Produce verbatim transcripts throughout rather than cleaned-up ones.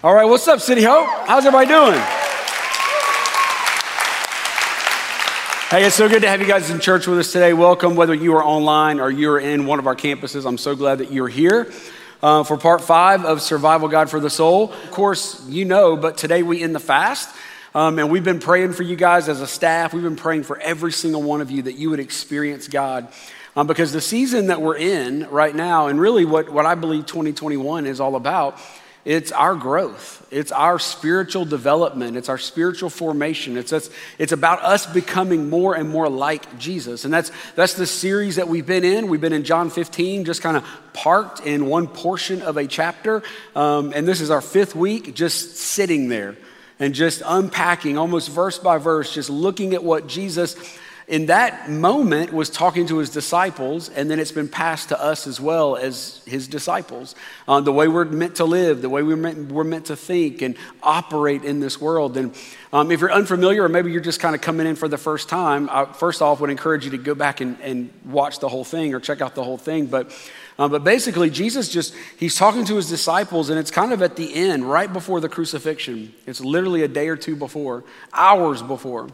All right, what's up, City Hope? How's everybody doing? Hey, it's so good to have you guys in church with us today. Welcome, whether you are online or you're in one of our campuses. I'm so glad that you're here uh, for part five of Survival Guide for the Soul. Of course, you know, but today we end the fast. Um, and we've been praying for you guys as a staff. We've been praying for every single one of you that you would experience God. Um, because the season that we're in right now, and really what, what I believe twenty twenty-one is all about, it's our growth. It's our spiritual development. It's our spiritual formation. It's us, it's about us becoming more and more like Jesus. And that's that's the series that we've been in. We've been in John fifteen, just kind of parked in one portion of a chapter. Um, and this is our fifth week, just sitting there and just unpacking almost verse by verse, just looking at what Jesus in that moment was talking to his disciples, and then it's been passed to us as well as his disciples. Uh, the way we're meant to live, the way we're meant, we're meant to think and operate in this world. And um, if you're unfamiliar, or maybe you're just kind of coming in for the first time, I first off would encourage you to go back and, and watch the whole thing or check out the whole thing. But Um, but basically, Jesus just, he's talking to his disciples, and it's kind of at the end, right before the crucifixion. It's literally a day or two before, hours before.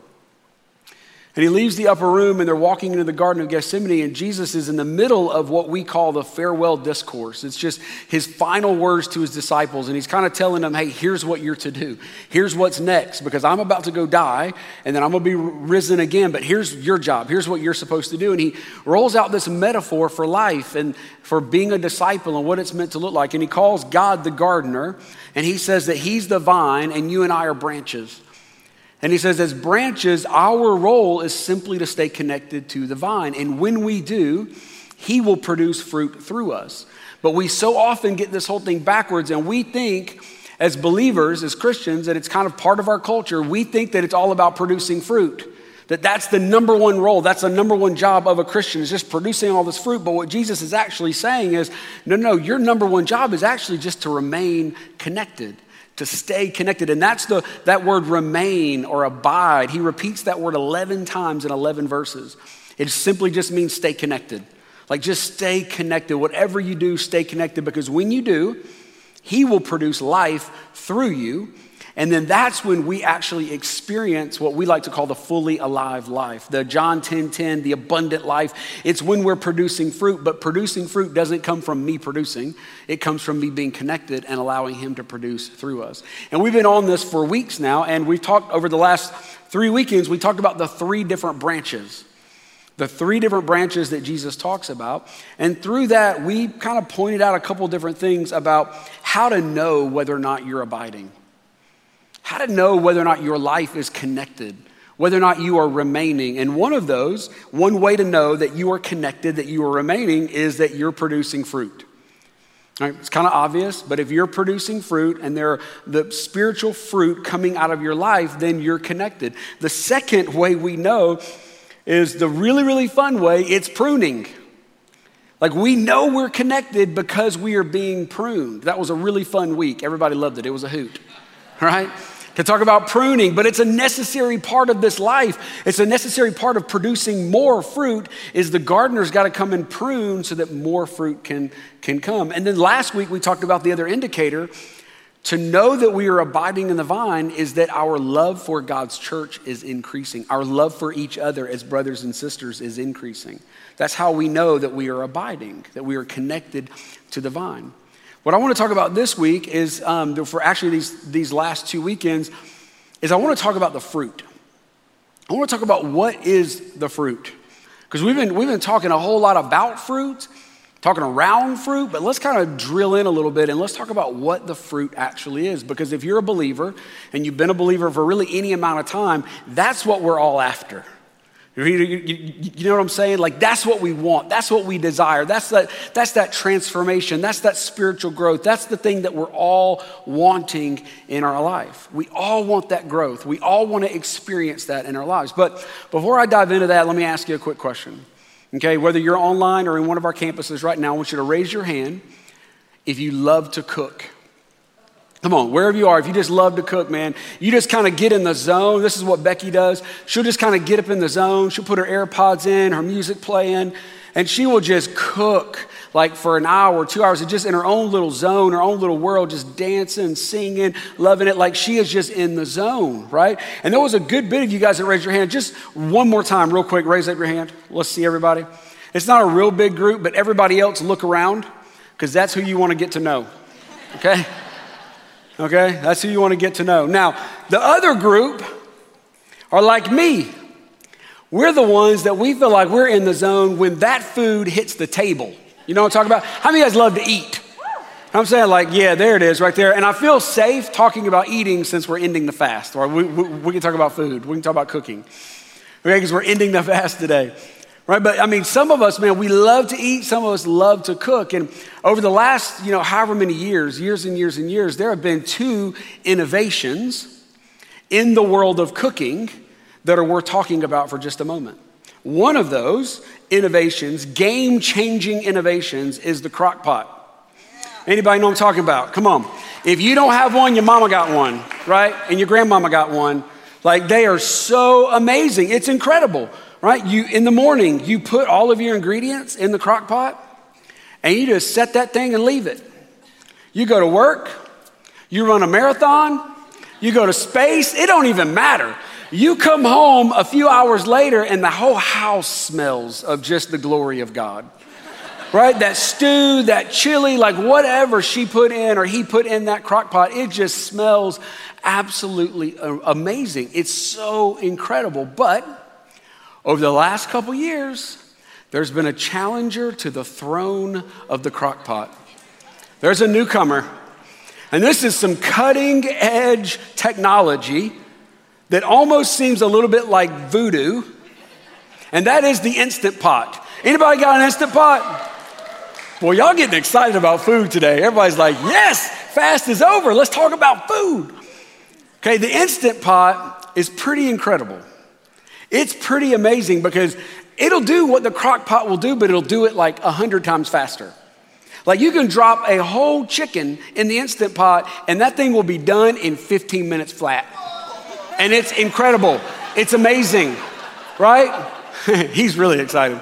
And he leaves the upper room, and they're walking into the Garden of Gethsemane, and Jesus is in the middle of what we call the farewell discourse. It's just his final words to his disciples, and he's kind of telling them, hey, here's what you're to do. Here's what's next, because I'm about to go die, and then I'm going to be risen again, but here's your job. Here's what you're supposed to do. And he rolls out this metaphor for life and for being a disciple and what it's meant to look like. And he calls God the gardener, and he says that he's the vine, and you and I are branches. And he says, as branches, our role is simply to stay connected to the vine. And when we do, he will produce fruit through us. But we so often get this whole thing backwards, and we think as believers, as Christians, that it's kind of part of our culture. We think that it's all about producing fruit, that that's the number one role. That's the number one job of a Christian, is just producing all this fruit. But what Jesus is actually saying is, no, no, your number one job is actually just to remain connected, to stay connected. And that's the that word remain or abide. He repeats that word eleven times in eleven verses. It simply just means stay connected. Like just stay connected. Whatever you do, stay connected, because when you do, he will produce life through you. And then that's when we actually experience what we like to call the fully alive life, the John ten ten, the abundant life. It's when we're producing fruit, but producing fruit doesn't come from me producing. It comes from me being connected and allowing him to produce through us. And we've been on this for weeks now, and we've talked over the last three weekends, we talked about the three different branches, the three different branches that Jesus talks about. And through that, we kind of pointed out a couple different things about how to know whether or not you're abiding. How to know whether or not your life is connected, whether or not you are remaining. And one of those, one way to know that you are connected, that you are remaining, is that you're producing fruit. All right, it's kind of obvious, but if you're producing fruit and there are the spiritual fruit coming out of your life, then you're connected. The second way we know is the really, really fun way. It's pruning. Like we know we're connected because we are being pruned. That was a really fun week. Everybody loved it. It was a hoot. Right? To talk about pruning, but it's a necessary part of this life. It's a necessary part of producing more fruit, is the gardener's got to come and prune so that more fruit can, can come. And then last week we talked about the other indicator. To know that we are abiding in the vine is that our love for God's church is increasing. Our love for each other as brothers and sisters is increasing. That's how we know that we are abiding, that we are connected to the vine. What I want to talk about this week is, um, for actually these, these last two weekends, is I want to talk about the fruit. I want to talk about what is the fruit. Because we've been, we've been talking a whole lot about fruit, talking around fruit, but let's kind of drill in a little bit and let's talk about what the fruit actually is. Because if you're a believer and you've been a believer for really any amount of time, that's what we're all after. You, you, you, you know what I'm saying? Like that's what we want. That's what we desire. That's that, that's that transformation. That's that spiritual growth. That's the thing that we're all wanting in our life. We all want that growth. We all want to experience that in our lives. But before I dive into that, let me ask you a quick question. Okay, whether you're online or in one of our campuses right now, I want you to raise your hand if you love to cook. Come on, wherever you are, if you just love to cook, man, you just kind of get in the zone. This is what Becky does. She'll just kind of get up in the zone. She'll put her AirPods in, her music playing, and And she will just cook like for an hour, two hours, just in her own little zone, her own little world, just dancing, singing, loving it, like she is just in the zone, right? And there was a good bit of you guys that raised your hand. Just one more time, real quick, raise up your hand. Let's see everybody. It's not a real big group, but everybody else look around, because that's who you want to get to know, okay? Okay, that's who you want to get to know. Now, the other group are like me. We're the ones that we feel like we're in the zone when that food hits the table. You know what I'm talking about? How many of you guys love to eat? I'm saying like, yeah, there it is right there. And I feel safe talking about eating since we're ending the fast. Or we, we, we can talk about food. We can talk about cooking. Okay, because we're ending the fast today. Right, but I mean, some of us, man, we love to eat. Some of us love to cook. And over the last, you know, however many years, years and years and years, there have been two innovations in the world of cooking that are worth talking about for just a moment. One of those innovations, game-changing innovations, is the crock pot. Anybody know what I'm talking about? Come on. If you don't have one, your mama got one, right? And your grandmama got one. Like, they are so amazing. It's incredible, right? You in the morning, you put all of your ingredients in the crock pot, and you just set that thing and leave it. You go to work, you run a marathon, you go to space, it don't even matter. You come home a few hours later and the whole house smells of just the glory of God, right? That stew, that chili, like whatever she put in or he put in that crock pot, it just smells absolutely amazing. It's so incredible. But over the last couple years, there's been a challenger to the throne of the crock pot. There's a newcomer, and this is some cutting edge technology that almost seems a little bit like voodoo, and that is the Instant Pot. Anybody got an Instant Pot? Well, y'all getting excited about food today. Everybody's like, yes, fast is over. Let's talk about food. Okay, the Instant Pot is pretty incredible. It's pretty amazing because it'll do what the crock pot will do, but it'll do it like a hundred times faster. Like you can drop a whole chicken in the Instant Pot and that thing will be done in fifteen minutes flat. And it's incredible. It's amazing, right? He's really excited.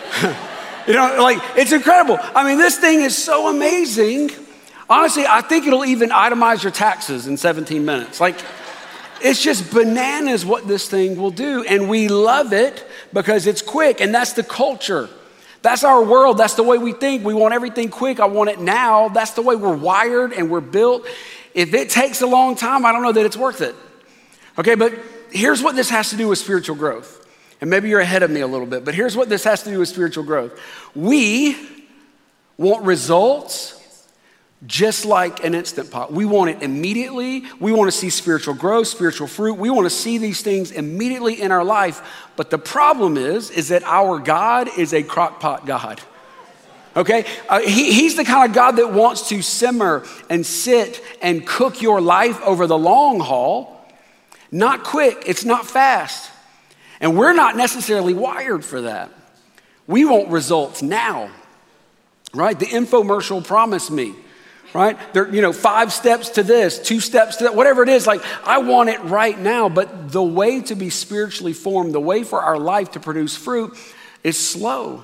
You know, like it's incredible. I mean, this thing is so amazing. Honestly, I think it'll even itemize your taxes in seventeen minutes. Like, it's just bananas what this thing will do. And we love it because it's quick. And that's the culture. That's our world. That's the way we think. We want everything quick. I want it now. That's the way we're wired and we're built. If it takes a long time, I don't know that it's worth it. Okay, but here's what this has to do with spiritual growth. And maybe you're ahead of me a little bit, but here's what this has to do with spiritual growth. We want results just like an Instant Pot. We want it immediately. We want to see spiritual growth, spiritual fruit. We want to see these things immediately in our life. But the problem is, is that our God is a crock pot God. Okay? Uh, he, he's the kind of God that wants to simmer and sit and cook your life over the long haul. Not quick. It's not fast. And we're not necessarily wired for that. We want results now, right? The infomercial promised me, right? There, you know, five steps to this, two steps to that, whatever it is. Like, I want it right now. But the way to be spiritually formed, the way for our life to produce fruit is slow.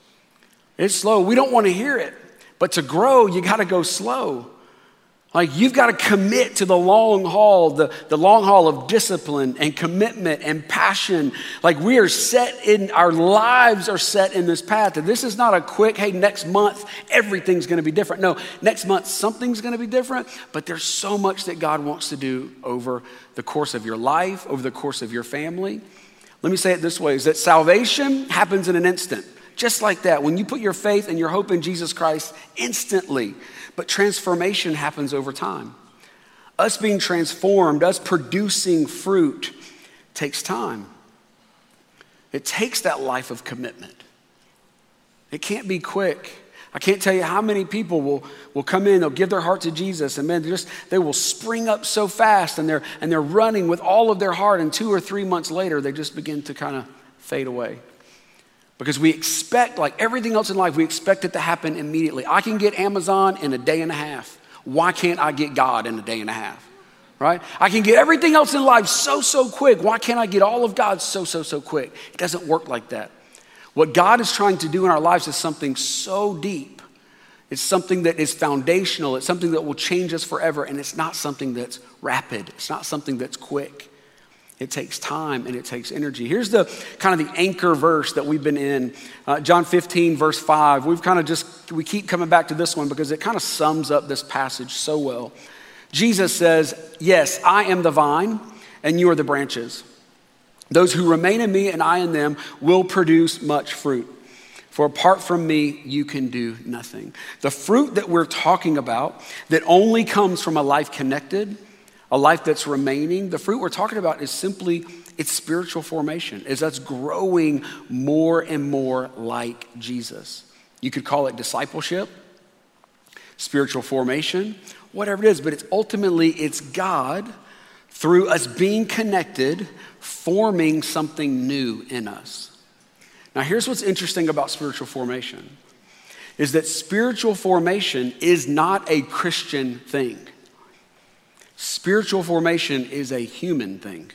It's slow. We don't want to hear it. But to grow, you got to go slow. Like you've got to commit to the long haul, the, the long haul of discipline and commitment and passion. Like we are set in, our lives are set in this path. And this is not a quick, hey, next month, everything's going to be different. No, next month, something's going to be different. But there's so much that God wants to do over the course of your life, over the course of your family. Let me say it this way, is that salvation happens in an instant. Just like that. When you put your faith and your hope in Jesus Christ, instantly. But transformation happens over time. Us being transformed, us producing fruit takes time. It takes that life of commitment. It can't be quick. I can't tell you how many people will, will come in, they'll give their heart to Jesus, and man, they just they will spring up so fast and they're and they're running with all of their heart, and two or three months later, they just begin to kind of fade away. Because we expect, like everything else in life, we expect it to happen immediately. I can get Amazon in a day and a half. Why can't I get God in a day and a half? Right? I can get everything else in life so, so quick. Why can't I get all of God so, so, so quick? It doesn't work like that. What God is trying to do in our lives is something so deep. It's something that is foundational. It's something that will change us forever. And it's not something that's rapid. It's not something that's quick. It takes time and it takes energy. Here's the kind of the anchor verse that we've been in. Uh, John fifteen, verse five. We've kind of just, we keep coming back to this one because it kind of sums up this passage so well. Jesus says, yes, I am the vine and you are the branches. Those who remain in me and I in them will produce much fruit. For apart from me, you can do nothing. The fruit that we're talking about that only comes from a life connected, a life that's remaining, the fruit we're talking about is simply, it's spiritual formation, is us growing more and more like Jesus. You could call it discipleship, spiritual formation, whatever it is, but it's ultimately, it's God through us being connected, forming something new in us. Now here's what's interesting about spiritual formation, is that spiritual formation is not a Christian thing. Spiritual formation is a human thing.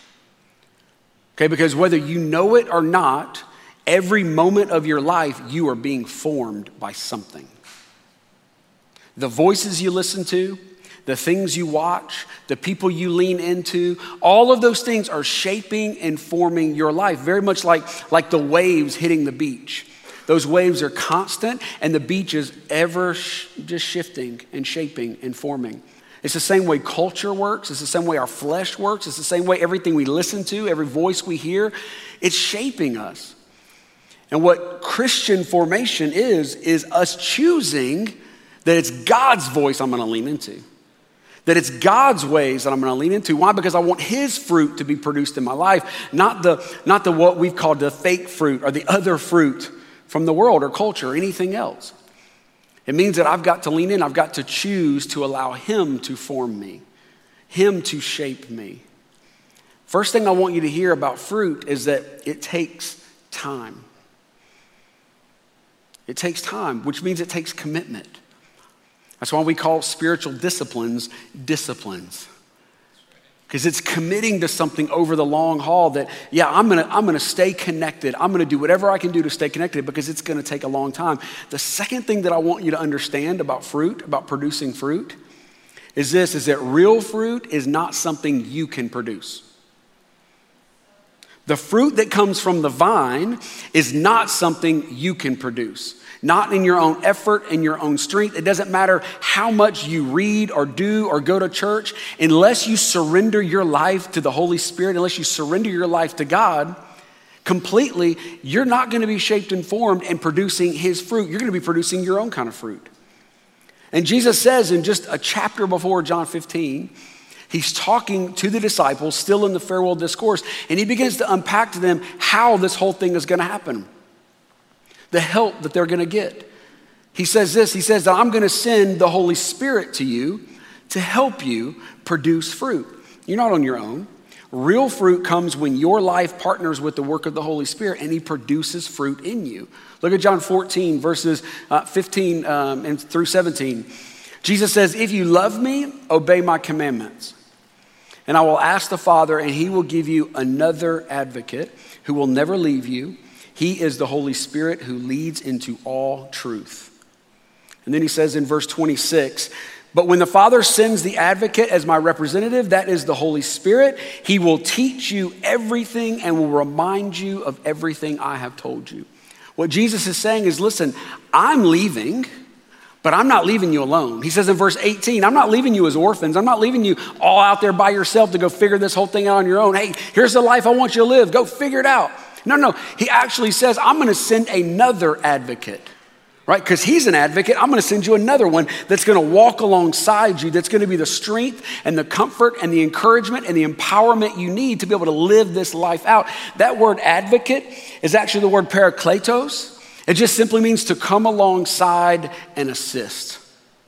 Okay, because whether you know it or not, every moment of your life, you are being formed by something. The voices you listen to, the things you watch, the people you lean into, all of those things are shaping and forming your life, very much like, like the waves hitting the beach. Those waves are constant and the beach is ever sh- just shifting and shaping and forming. It's the same way culture works. It's the same way our flesh works. It's the same way everything we listen to, every voice we hear, it's shaping us. And what Christian formation is, is us choosing that it's God's voice I'm going to lean into. That it's God's ways that I'm going to lean into. Why? Because I want his fruit to be produced in my life, not the, not the what we've called the fake fruit or the other fruit from the world or culture or anything else. It means that I've got to lean in. I've got to choose to allow him to form me, him to shape me. First thing I want you to hear about fruit is that it takes time. It takes time, which means it takes commitment. That's why we call spiritual disciplines disciplines. Because it's committing to something over the long haul that, yeah, I'm gonna, I'm gonna stay connected. I'm gonna do whatever I can do to stay connected because it's gonna take a long time. The second thing that I want you to understand about fruit, about producing fruit, is this, is that real fruit is not something you can produce. The fruit that comes from the vine is not something you can produce. Not in your own effort and your own strength. It doesn't matter how much you read or do or go to church. Unless you surrender your life to the Holy Spirit, unless you surrender your life to God completely, you're not going to be shaped and formed and producing his fruit. You're going to be producing your own kind of fruit. And Jesus says in just a chapter before John fifteen, he's talking to the disciples still in the farewell discourse, and he begins to unpack to them how this whole thing is going to happen. The help that they're going to get. He says this, he says that I'm going to send the Holy Spirit to you to help you produce fruit. You're not on your own. Real fruit comes when your life partners with the work of the Holy Spirit and he produces fruit in you. Look at John fourteen, verses uh, fifteen um, and through seventeen. Jesus says, if you love me, obey my commandments. And I will ask the Father and he will give you another advocate who will never leave you. He is the Holy Spirit who leads into all truth. And then he says in verse twenty-six, but when the Father sends the advocate as my representative, that is the Holy Spirit, he will teach you everything and will remind you of everything I have told you. What Jesus is saying is, listen, I'm leaving, but I'm not leaving you alone. He says in verse eighteen, I'm not leaving you as orphans. I'm not leaving you all out there by yourself to go figure this whole thing out on your own. Hey, here's the life I want you to live. Go figure it out. No, no, he actually says, I'm going to send another advocate, right? Because he's an advocate. I'm going to send you another one that's going to walk alongside you, that's going to be the strength and the comfort and the encouragement and the empowerment you need to be able to live this life out. That word advocate is actually the word parakletos. It just simply means to come alongside and assist.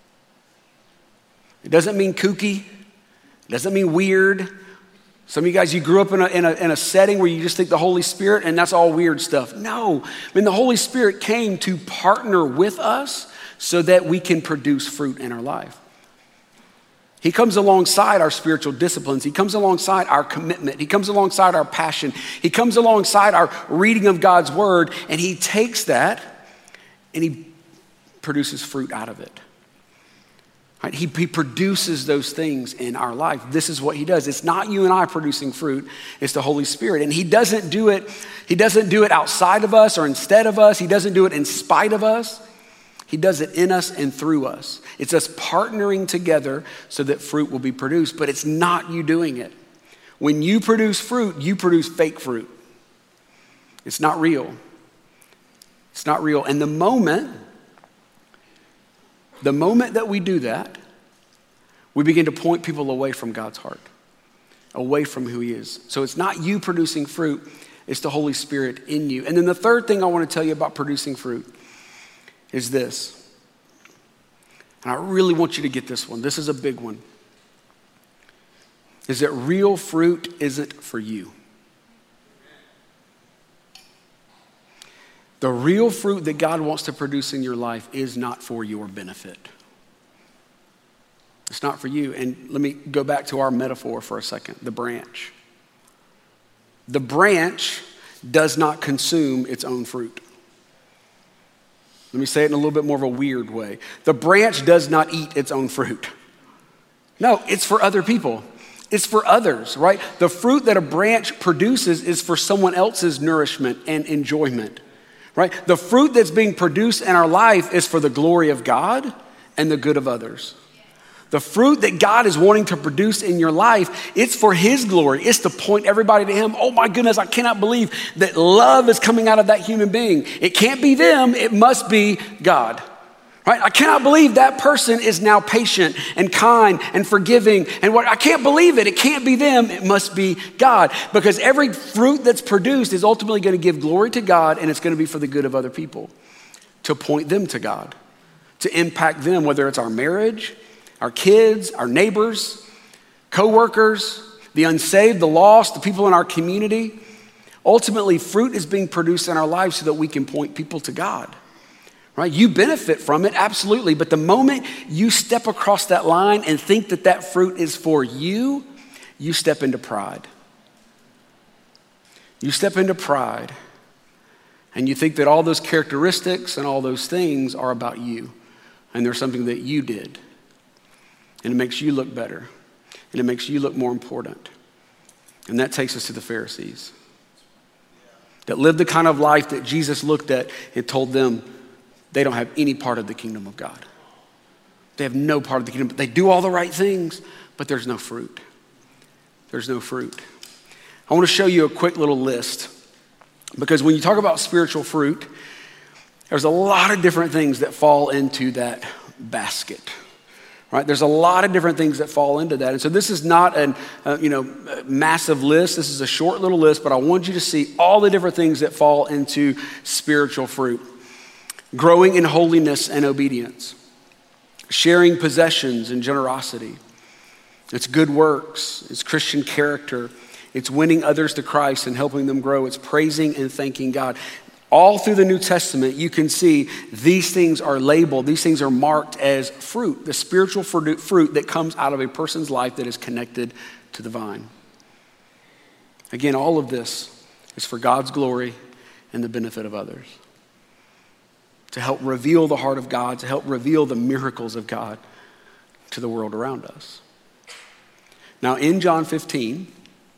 It doesn't mean kooky. It doesn't mean weird. Some of you guys, you grew up in a, in, a, in a setting where you just think the Holy Spirit and that's all weird stuff. No, I mean, the Holy Spirit came to partner with us so that we can produce fruit in our life. He comes alongside our spiritual disciplines. He comes alongside our commitment. He comes alongside our passion. He comes alongside our reading of God's word, and he takes that and he produces fruit out of it. Right? He, he produces those things in our life. This is what he does. It's not you and I producing fruit. It's the Holy Spirit. And he doesn't do it, he doesn't do it outside of us or instead of us. He doesn't do it in spite of us. He does it in us and through us. It's us partnering together so that fruit will be produced, but it's not you doing it. When you produce fruit, you produce fake fruit. It's not real. It's not real. And the moment, the moment that we do that, we begin to point people away from God's heart, away from who he is. So it's not you producing fruit, it's the Holy Spirit in you. And then the third thing I want to tell you about producing fruit is this. And I really want you to get this one. This is a big one. Is that real fruit isn't for you. The real fruit that God wants to produce in your life is not for your benefit. It's not for you. And let me go back to our metaphor for a second, the branch. The branch does not consume its own fruit. Let me say it in a little bit more of a weird way. The branch does not eat its own fruit. No, it's for other people. It's for others, right? The fruit that a branch produces is for someone else's nourishment and enjoyment, right? The fruit that's being produced in our life is for the glory of God and the good of others. The fruit that God is wanting to produce in your life, it's for his glory. It's to point everybody to him. Oh my goodness, I cannot believe that love is coming out of that human being. It can't be them, it must be God. Right? I cannot believe that person is now patient and kind and forgiving. And what I can't believe it. It can't be them. It must be God. Because every fruit that's produced is ultimately going to give glory to God, and it's going to be for the good of other people, to point them to God, to impact them, whether it's our marriage, our kids, our neighbors, coworkers, the unsaved, the lost, the people in our community. Ultimately, fruit is being produced in our lives so that we can point people to God. Right? You benefit from it, absolutely. But the moment you step across that line and think that that fruit is for you, you step into pride. You step into pride and you think that all those characteristics and all those things are about you. And they're something that you did. And it makes you look better. And it makes you look more important. And that takes us to the Pharisees that lived the kind of life that Jesus looked at and told them they don't have any part of the kingdom of God. They have no part of the kingdom. They do all the right things, but there's no fruit. There's no fruit. I want to show you a quick little list, because when you talk about spiritual fruit, there's a lot of different things that fall into that basket. Right? There's a lot of different things that fall into that. And so this is not an, uh, you know, massive list. This is a short little list, but I want you to see all the different things that fall into spiritual fruit. Growing in holiness and obedience, sharing possessions and generosity. It's good works, it's Christian character, it's winning others to Christ and helping them grow, it's praising and thanking God. All through the New Testament, you can see these things are labeled, these things are marked as fruit, the spiritual fruit that comes out of a person's life that is connected to the vine. Again, all of this is for God's glory and the benefit of others, to help reveal the heart of God, to help reveal the miracles of God to the world around us. Now, in John fifteen,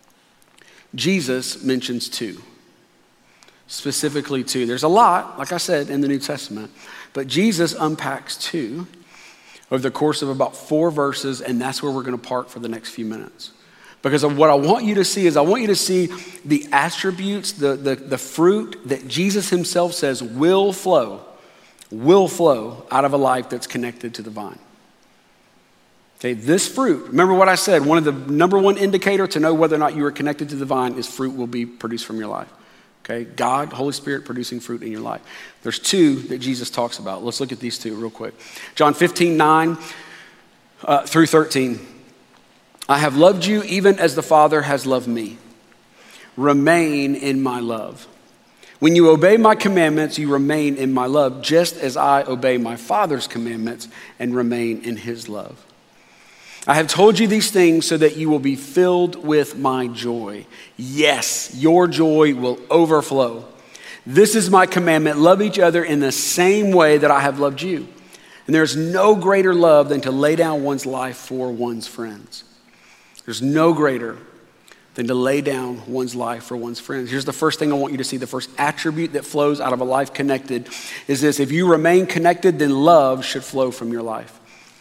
Jesus mentions two. Specifically two. There's a lot, like I said, in the New Testament, but Jesus unpacks two over the course of about four verses, and that's where we're going to park for the next few minutes. Because of what I want you to see is I want you to see the attributes, the, the, the fruit that Jesus himself says will flow, will flow out of a life that's connected to the vine. Okay, this fruit, remember what I said, one of the number one indicator to know whether or not you are connected to the vine is fruit will be produced from your life. Okay, God, Holy Spirit producing fruit in your life. There's two that Jesus talks about. Let's look at these two real quick. John fifteen, nine uh, through thirteen. I have loved you even as the Father has loved me. Remain in my love. When you obey my commandments, you remain in my love, just as I obey my Father's commandments and remain in his love. I have told you these things so that you will be filled with my joy. Yes, your joy will overflow. This is my commandment. Love each other in the same way that I have loved you. And there's no greater love than to lay down one's life for one's friends. There's no greater than to lay down one's life for one's friends. Here's the first thing I want you to see. The first attribute that flows out of a life connected is this. If you remain connected, then love should flow from your life.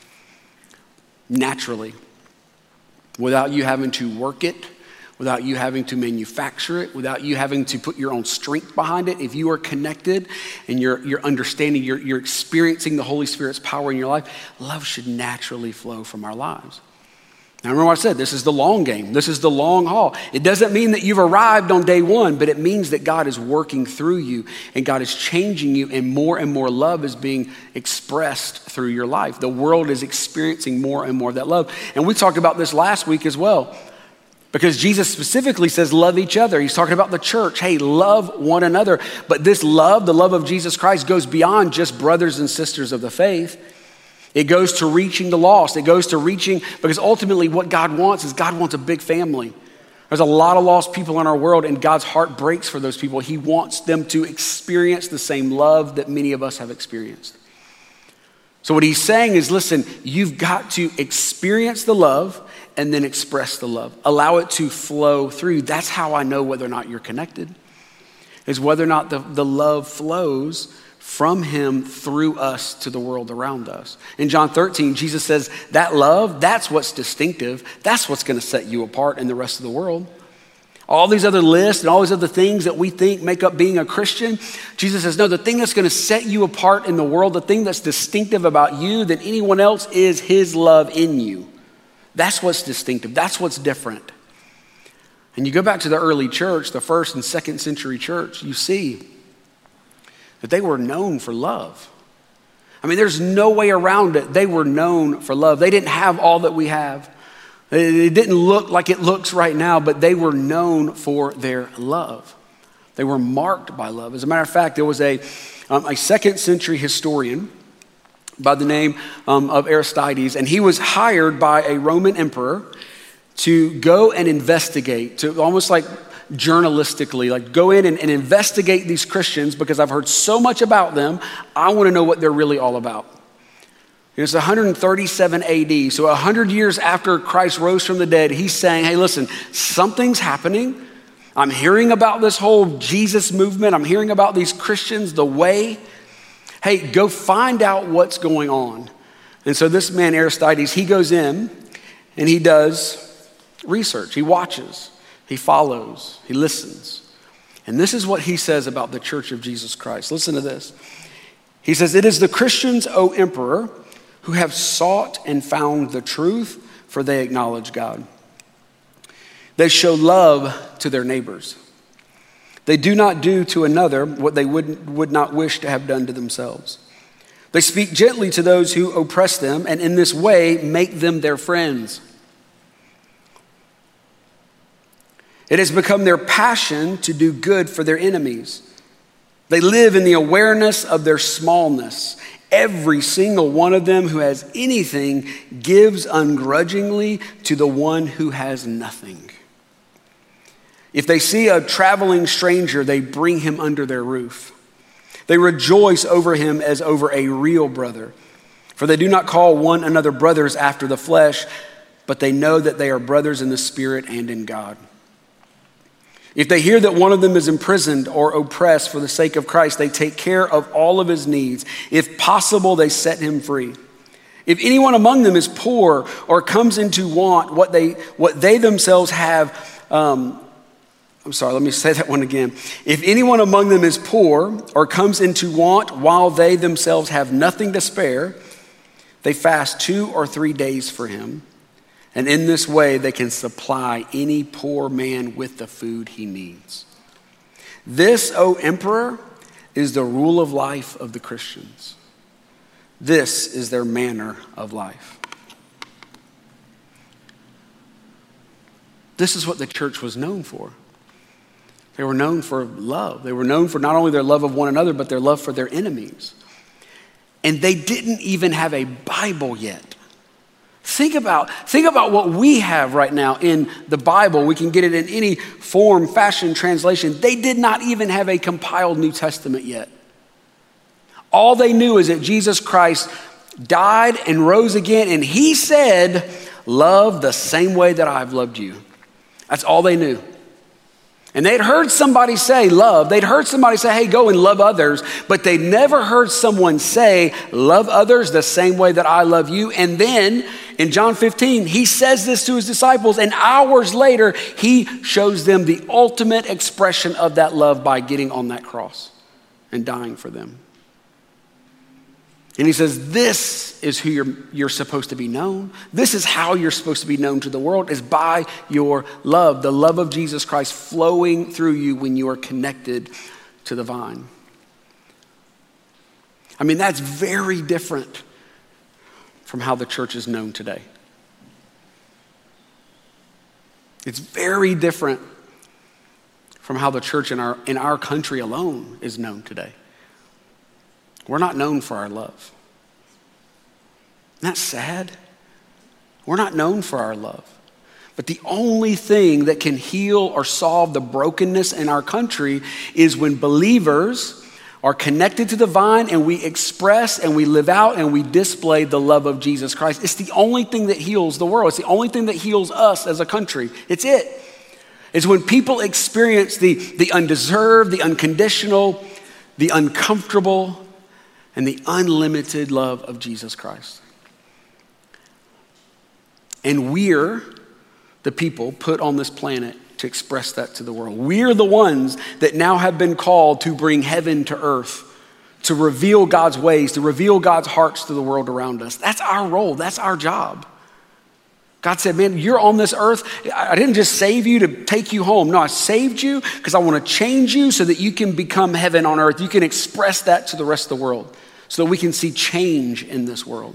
Naturally, without you having to work it, without you having to manufacture it, without you having to put your own strength behind it. If you are connected and you're, you're understanding, you're, you're experiencing the Holy Spirit's power in your life, love should naturally flow from our lives. Now remember what I said, this is the long game. This is the long haul. It doesn't mean that you've arrived on day one, but it means that God is working through you and God is changing you, and more and more love is being expressed through your life. The world is experiencing more and more of that love. And we talked about this last week as well, because Jesus specifically says love each other. He's talking about the church. Hey, love one another. But this love, the love of Jesus Christ, goes beyond just brothers and sisters of the faith. It goes to reaching the lost. It goes to reaching, because ultimately what God wants is God wants a big family. There's a lot of lost people in our world, and God's heart breaks for those people. He wants them to experience the same love that many of us have experienced. So what he's saying is, listen, you've got to experience the love and then express the love. Allow it to flow through. That's how I know whether or not you're connected, is whether or not the, the love flows from him through us to the world around us. In John thirteen, Jesus says that love, that's what's distinctive. That's what's going to set you apart in the rest of the world. All these other lists and all these other things that we think make up being a Christian, Jesus says, no, the thing that's going to set you apart in the world, the thing that's distinctive about you than anyone else is his love in you. That's what's distinctive. That's what's different. And you go back to the early church, the first and second century church, you see that they were known for love. I mean, there's no way around it. They were known for love. They didn't have all that we have. It didn't look like it looks right now, but they were known for their love. They were marked by love. As a matter of fact, there was a, um, a second century historian by the name um, of Aristides, and he was hired by a Roman emperor to go and investigate, to almost like journalistically, like go in and, and investigate these Christians, because I've heard so much about them. I want to know what they're really all about. It's one thirty-seven A D, so one hundred years after Christ rose from the dead, he's saying, hey, listen, something's happening. I'm hearing about this whole Jesus movement. I'm hearing about these Christians, the way. Hey, go find out what's going on. And so this man, Aristides, he goes in and he does research. He watches. He follows, he listens. And this is what he says about the Church of Jesus Christ. Listen to this. He says, it is the Christians, O emperor, who have sought and found the truth, for they acknowledge God. They show love to their neighbors. They do not do to another what they would, would not wish to have done to themselves. They speak gently to those who oppress them, and in this way make them their friends. It has become their passion to do good for their enemies. They live in the awareness of their smallness. Every single one of them who has anything gives ungrudgingly to the one who has nothing. If they see a traveling stranger, they bring him under their roof. They rejoice over him as over a real brother. For they do not call one another brothers after the flesh, but they know that they are brothers in the Spirit and in God. If they hear that one of them is imprisoned or oppressed for the sake of Christ, they take care of all of his needs. If possible, they set him free. If anyone among them is poor or comes into want, what they what they themselves have, um, I'm sorry, let me say that one again. If anyone among them is poor or comes into want while they themselves have nothing to spare, they fast two or three days for him. And in this way, they can supply any poor man with the food he needs. This, O emperor, is the rule of life of the Christians. This is their manner of life. This is what the church was known for. They were known for love. They were known for not only their love of one another, but their love for their enemies. And they didn't even have a Bible yet. Think about, think about what we have right now in the Bible. We can get it in any form, fashion, translation. They did not even have a compiled New Testament yet. All they knew is that Jesus Christ died and rose again, and he said, love the same way that I've loved you. That's all they knew. And they'd heard somebody say love. They'd heard somebody say, hey, go and love others. But they never heard someone say, love others the same way that I love you. And then in John fifteen, he says this to his disciples. And hours later, he shows them the ultimate expression of that love by getting on that cross and dying for them. And he says, this is who you're, you're supposed to be known. This is how you're supposed to be known to the world, is by your love, the love of Jesus Christ flowing through you when you are connected to the vine. I mean, that's very different from how the church is known today. It's very different from how the church in our, in our country alone is known today. We're not known for our love. Isn't that sad? We're not known for our love. But the only thing that can heal or solve the brokenness in our country is when believers are connected to the vine and we express and we live out and we display the love of Jesus Christ. It's the only thing that heals the world. It's the only thing that heals us as a country. It's it. It's when people experience the, the undeserved, the unconditional, the uncomfortable, and the unlimited love of Jesus Christ. And we're the people put on this planet to express that to the world. We're the ones that now have been called to bring heaven to earth, to reveal God's ways, to reveal God's hearts to the world around us. That's our role. That's our job. God said, man, you're on this earth. I didn't just save you to take you home. No, I saved you because I want to change you so that you can become heaven on earth. You can express that to the rest of the world so that we can see change in this world.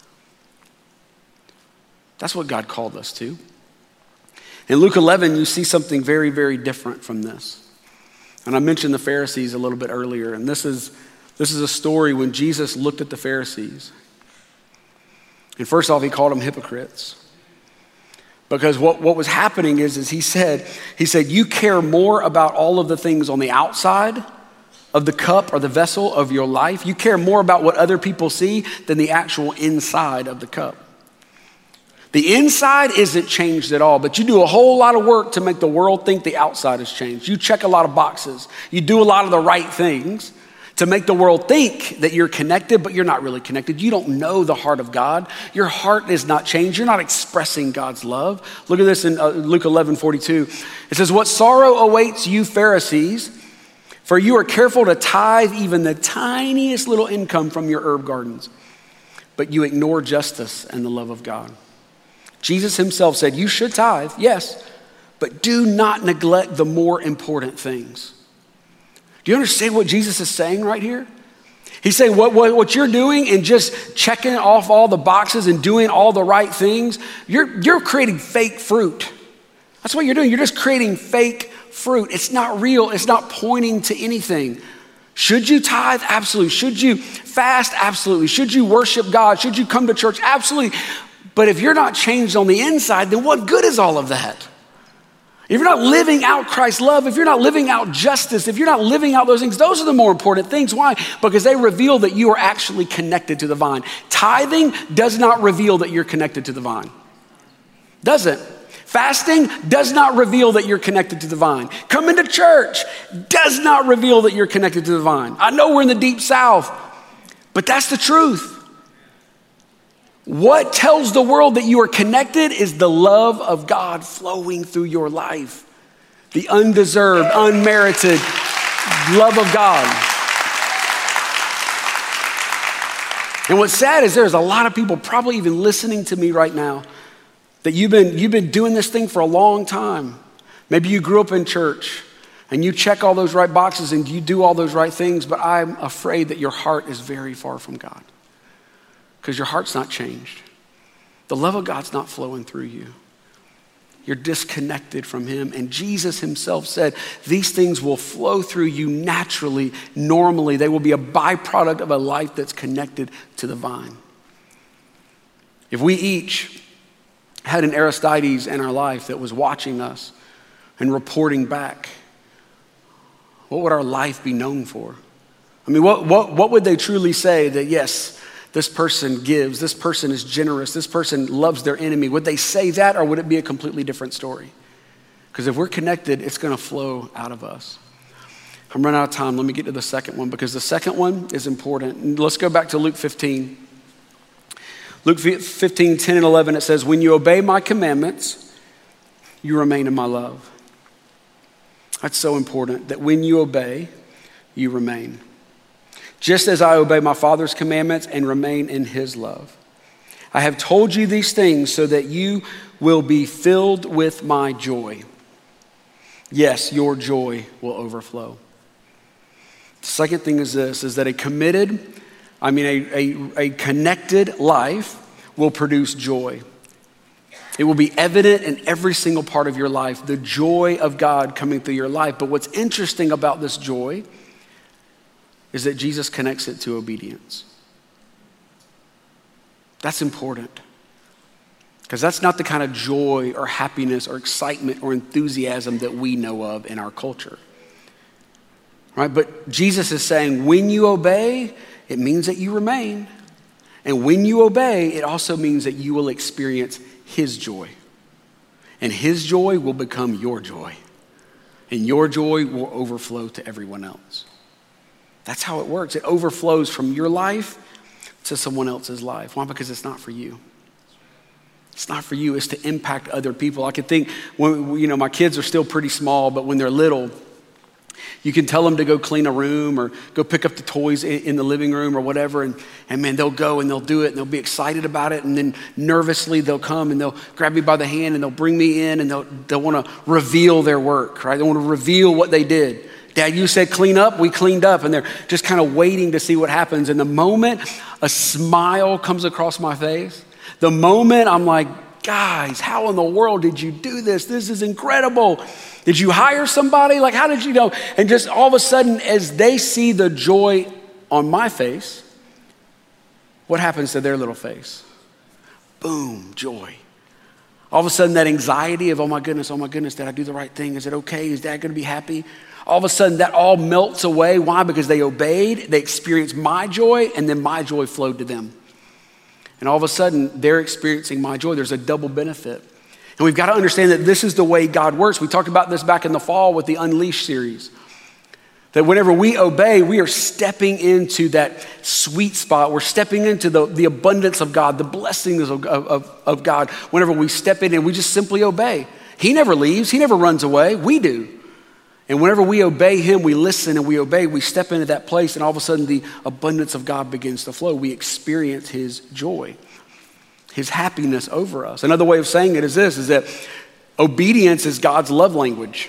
That's what God called us to. In Luke eleven, you see something very, very different from this. And I mentioned the Pharisees a little bit earlier, and this is, this is a story when Jesus looked at the Pharisees. And first off, he called them hypocrites. Because what, what was happening is, is he said, he said, you care more about all of the things on the outside of the cup or the vessel of your life. You care more about what other people see than the actual inside of the cup. The inside isn't changed at all, but you do a whole lot of work to make the world think the outside has changed. You check a lot of boxes. You do a lot of the right things to make the world think that you're connected, but you're not really connected. You don't know the heart of God. Your heart is not changed. You're not expressing God's love. Look at this in uh, Luke eleven forty-two. It says, what sorrow awaits you Pharisees, for you are careful to tithe even the tiniest little income from your herb gardens, but you ignore justice and the love of God. Jesus himself said, you should tithe, yes, but do not neglect the more important things. Do you understand what Jesus is saying right here? He's saying what, what, what you're doing and just checking off all the boxes and doing all the right things, you're, you're creating fake fruit. That's what you're doing. You're just creating fake fruit. It's not real. It's not pointing to anything. Should you tithe? Absolutely. Should you fast? Absolutely. Should you worship God? Should you come to church? Absolutely. But if you're not changed on the inside, then what good is all of that? If you're not living out Christ's love, if you're not living out justice, if you're not living out those things, those are the more important things. Why? Because they reveal that you are actually connected to the vine. Tithing does not reveal that you're connected to the vine. Doesn't. Fasting does not reveal that you're connected to the vine. Coming to church does not reveal that you're connected to the vine. I know we're in the deep south, but that's the truth. What tells the world that you are connected is the love of God flowing through your life. The undeserved, unmerited love of God. And what's sad is there's a lot of people probably even listening to me right now that you've been, you've been doing this thing for a long time. Maybe you grew up in church and you check all those right boxes and you do all those right things, but I'm afraid that your heart is very far from God. Because your heart's not changed. The love of God's not flowing through you. You're disconnected from him. And Jesus himself said, these things will flow through you naturally, normally. They will be a byproduct of a life that's connected to the vine. If we each had an Aristides in our life that was watching us and reporting back, what would our life be known for? I mean, what, what, what would they truly say that, yes, this person gives, this person is generous, this person loves their enemy? Would they say that, or would it be a completely different story? Because if we're connected, it's going to flow out of us. I'm running out of time. Let me get to the second one, because the second one is important. Let's go back to Luke fifteen. Luke fifteen, ten and eleven, it says, when you obey my commandments, you remain in my love. That's so important, that when you obey, you remain. Just as I obey my Father's commandments and remain in his love. I have told you these things so that you will be filled with my joy. Yes, your joy will overflow. The second thing is this, is that a committed, I mean a, a, a connected life will produce joy. It will be evident in every single part of your life, the joy of God coming through your life. But what's interesting about this joy is that Jesus connects it to obedience. That's important. Because that's not the kind of joy or happiness or excitement or enthusiasm that we know of in our culture. Right? But Jesus is saying when you obey, it means that you remain. And when you obey, it also means that you will experience his joy. And his joy will become your joy. And your joy will overflow to everyone else. That's how it works. It overflows from your life to someone else's life. Why? Because it's not for you. It's not for you. It's to impact other people. I can think, when, you know, my kids are still pretty small, but when they're little, you can tell them to go clean a room or go pick up the toys in, in the living room or whatever. And, and man, they'll go and they'll do it and they'll be excited about it. And then nervously they'll come and they'll grab me by the hand and they'll bring me in and they'll, they'll want to reveal their work, right? They want to reveal what they did. Dad, you said clean up, we cleaned up. And they're just kind of waiting to see what happens. And the moment a smile comes across my face, the moment I'm like, guys, how in the world did you do this? This is incredible. Did you hire somebody? Like, how did you know? And just all of a sudden, as they see the joy on my face, what happens to their little face? Boom, joy. All of a sudden, that anxiety of, oh my goodness, oh my goodness, did I do the right thing? Is it okay? Is Dad going to be happy? All of a sudden, that all melts away. Why? Because they obeyed, they experienced my joy, and then my joy flowed to them. And all of a sudden, they're experiencing my joy. There's a double benefit. And we've got to understand that this is the way God works. We talked about this back in the fall with the Unleashed series. That whenever we obey, we are stepping into that sweet spot. We're stepping into the, the abundance of God, the blessings of, of, of God. Whenever we step in and we just simply obey. He never leaves. He never runs away. We do. And whenever we obey him, we listen and we obey, we step into that place, and all of a sudden the abundance of God begins to flow. We experience his joy, his happiness over us. Another way of saying it is this, is that obedience is God's love language.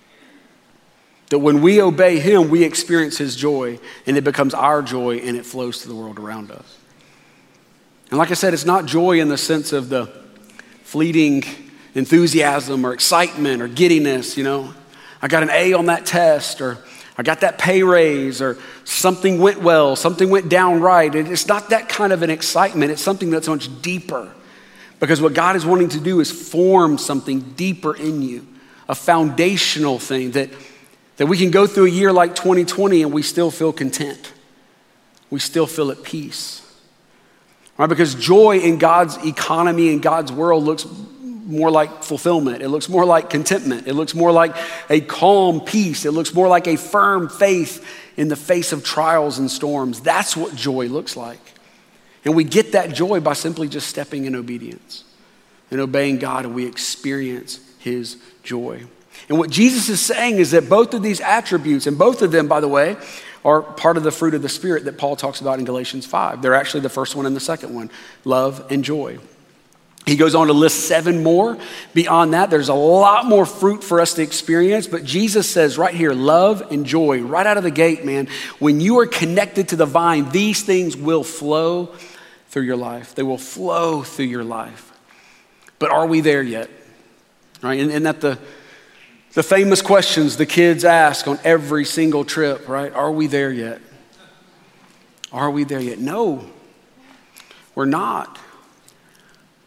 That when we obey him, we experience his joy, and it becomes our joy, and it flows to the world around us. And like I said, it's not joy in the sense of the fleeting enthusiasm or excitement or giddiness, you know. I got an A on that test, or I got that pay raise, or something went well, something went down right. It's not that kind of an excitement. It's something that's much deeper. Because what God is wanting to do is form something deeper in you, a foundational thing that, that we can go through a year like twenty twenty and we still feel content. We still feel at peace. Right? Because joy in God's economy, in God's world, looks more like fulfillment. It looks more like contentment. It looks more like a calm peace. It looks more like a firm faith in the face of trials and storms. That's what joy looks like. And we get that joy by simply just stepping in obedience and obeying God, and we experience his joy. And what Jesus is saying is that both of these attributes, and both of them, by the way, are part of the fruit of the Spirit that Paul talks about in Galatians five. They're actually the first one and the second one, love and joy. He goes on to list seven more. Beyond that, there's a lot more fruit for us to experience. But Jesus says right here, love and joy, right out of the gate, man. When you are connected to the vine, these things will flow through your life. They will flow through your life. But are we there yet? Right? And, and that the, the famous questions the kids ask on every single trip, right? Are we there yet? Are we there yet? No, we're not.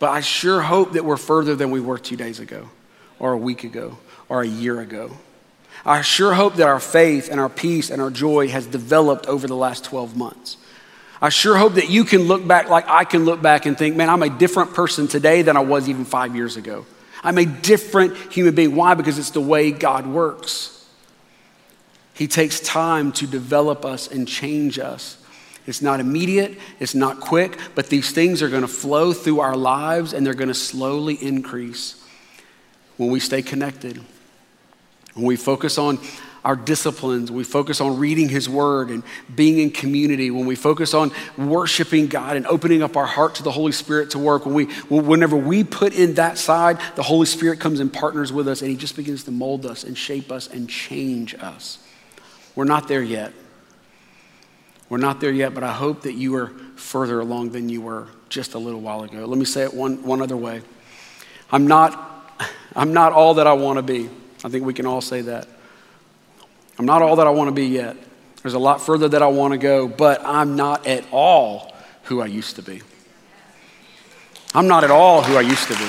but I sure hope that we're further than we were two days ago or a week ago or a year ago. I sure hope that our faith and our peace and our joy has developed over the last twelve months. I sure hope that you can look back like I can look back and think, man, I'm a different person today than I was even five years ago. I'm a different human being. Why? Because it's the way God works. He takes time to develop us and change us. It's not immediate, it's not quick, but these things are gonna flow through our lives and they're gonna slowly increase when we stay connected. When we focus on our disciplines, we focus on reading his word and being in community, when we focus on worshiping God and opening up our heart to the Holy Spirit to work, when we, whenever we put in that side, the Holy Spirit comes and partners with us and he just begins to mold us and shape us and change us. We're not there yet. We're not there yet, but I hope that you are further along than you were just a little while ago. Let me say it one, one other way. I'm not, I'm not all that I want to be. I think we can all say that. I'm not all that I want to be yet. There's a lot further that I want to go, but I'm not at all who I used to be. I'm not at all who I used to be.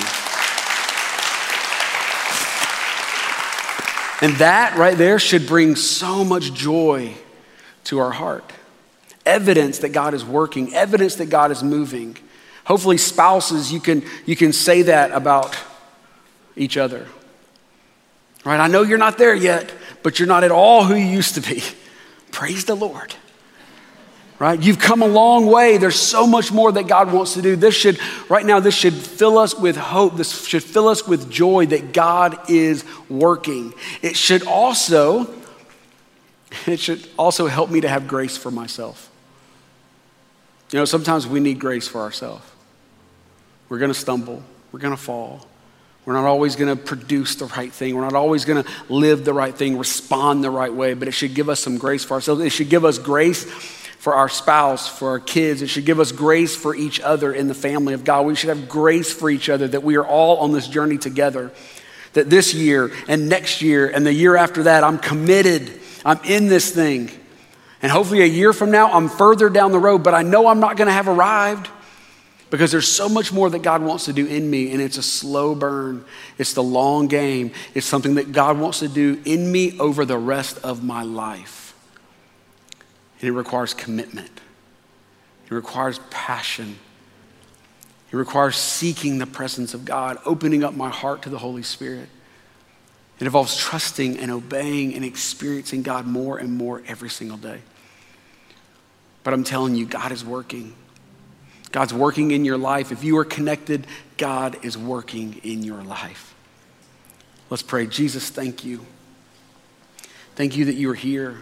And that right there should bring so much joy to our heart. Evidence that God is working, evidence that God is moving. Hopefully spouses, you can, you can say that about each other. Right? I know you're not there yet, but you're not at all who you used to be. Praise the Lord. Right? You've come a long way. There's so much more that God wants to do. This should, right now, this should fill us with hope. This should fill us with joy that God is working. It should also, it should also help me to have grace for myself. You know, sometimes we need grace for ourselves. We're going to stumble. We're going to fall. We're not always going to produce the right thing. We're not always going to live the right thing, respond the right way, but it should give us some grace for ourselves. It should give us grace for our spouse, for our kids. It should give us grace for each other in the family of God. We should have grace for each other, that we are all on this journey together, that this year and next year and the year after that, I'm committed. I'm in this thing. And hopefully a year from now, I'm further down the road, but I know I'm not going to have arrived. Because there's so much more that God wants to do in me, and it's a slow burn. It's the long game. It's something that God wants to do in me over the rest of my life. And it requires commitment. It requires passion. It requires seeking the presence of God, opening up my heart to the Holy Spirit. It involves trusting and obeying and experiencing God more and more every single day. But I'm telling you, God is working. God's working in your life. If you are connected, God is working in your life. Let's pray. Jesus, thank you. Thank you that you are here,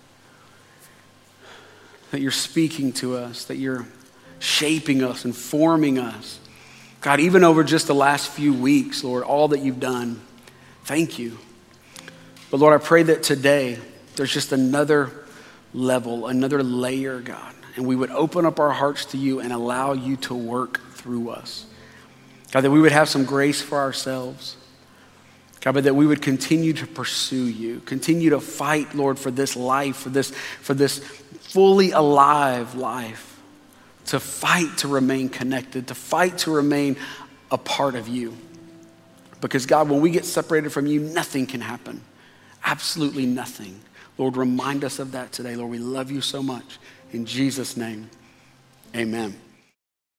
that you're speaking to us, that you're shaping us and forming us. God, even over just the last few weeks, Lord, all that you've done, thank you. But Lord, I pray that today there's just another level, another layer, God. And we would open up our hearts to you and allow you to work through us. God, that we would have some grace for ourselves. God, but that we would continue to pursue you, continue to fight, Lord, for this life, for this, for this fully alive life, to fight to remain connected, to fight to remain a part of you. Because God, when we get separated from you, nothing can happen. Absolutely nothing. Lord, remind us of that today. Lord, we love you so much. In Jesus' name, amen.